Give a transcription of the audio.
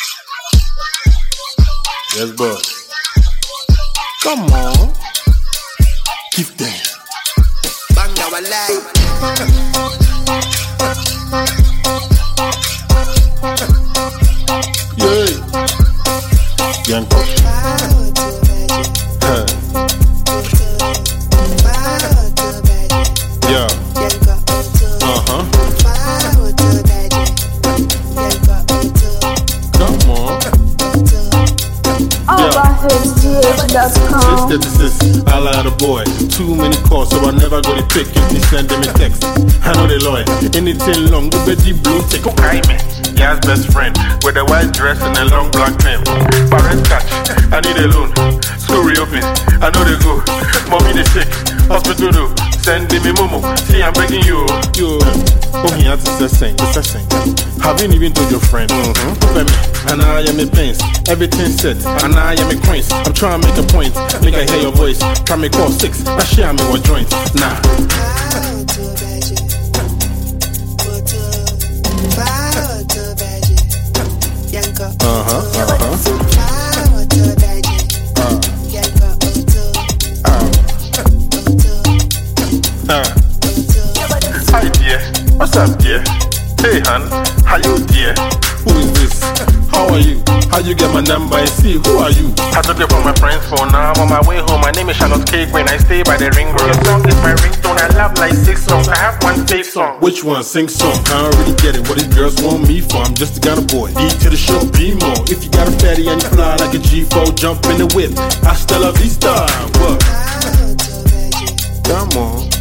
Yes, boss. Come on. Give them. Bang our life. Yeah. Yanko. Yeah. Come on. OverHitsGH.com. 636, I lie the boy. Too many calls, so I never go to pick if they send them a text. I know they lawyer. Anything long, go bet the blue take. Okay, man. Ya's best friend with a white dress and a long black pen. Parents catch, I need a loan. School reopen, I know they go. Mommy they sick, hospital do. Send me momo, see I'm begging you. Yo, oh he has to say, haven't even told your friend. And I am a pains, everything set, and I am a coins. I'm trying to make a point, make I hear your voice. Try me call 6, I share me what joint. Nah. Hi dear, what's up dear? Hey hon, how you dear? Who is this? How are you? How you get my number? I see, who are you? I took it from my friend's phone, now I'm on my way home. My name is Charlotte Cake when I stay by the ring road. Your song is my ringtone, I love like 6 songs. I have one safe song. Which one? Sing song. I don't really get it, what these girls want me for? I'm just a Ghana boy, D to the show, be more. If you got a fatty and you fly like a G4, jump in the whip. Hasta la vista, what? Come on.